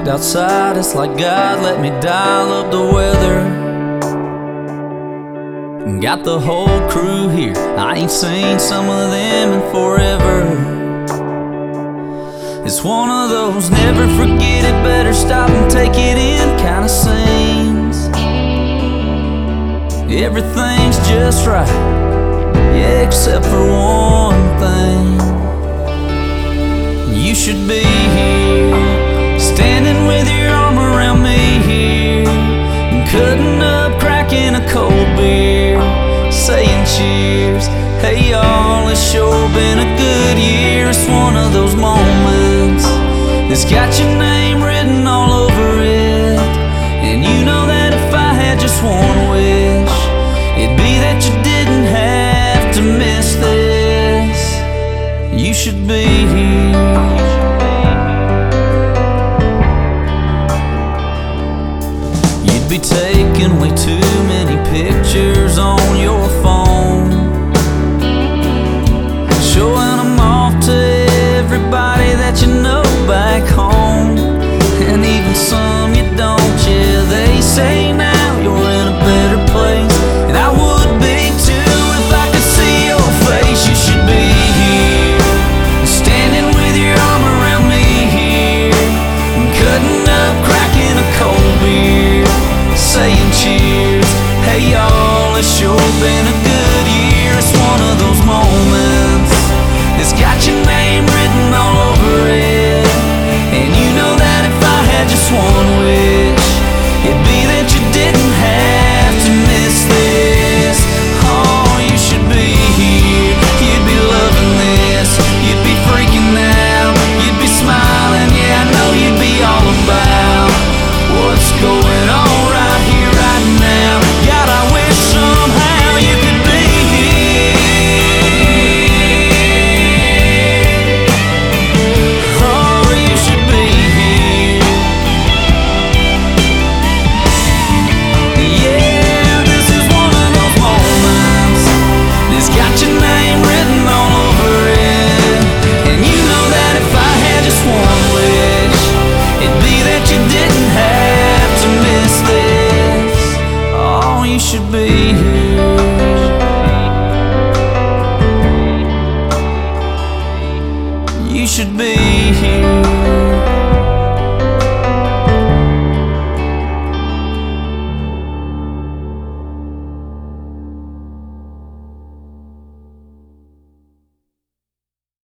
outside, it's like God let me dial up the weather. Got the whole crew here, I ain't seen some of them in forever. It's one of those never forget it, better stop and take it in kind of scenes. Everything's just right, yeah, except for one thing. You should be here, standing with your arm around me here, cutting up, cracking a cold beer, saying cheers. Hey y'all, it's sure been a good year. It's one of those moments that's got your name written all over it. And you know that if I had just one wish, it'd be that you didn't have to miss this. You should be here. You'd be taking way too many pictures on your phone, showing them off to everybody that you know back home, and even some you don't. Yeah, they say now you're in a better place, and I would be too if I could see your face. You should be here, standing with your arm around me here, cutting up, cracking a cold beer, saying cheers. Hey y'all, it's sure been a good year. It's one of those moments that's got your name written all over it. And you know that if I had just one wish, it'd be that you didn't have to miss this. Oh, you should be here, you'd be loving this, you'd be freaking out, you'd be smiling. Yeah, I know you'd be all about what's going on right here, right now. God, I wish somehow you could be here. Oh, you should be here. Yeah, this is one of those moments that's got your name written all over it. And you know that if I had just one wish, it'd be that you didn't have to miss this. Oh, you should be here.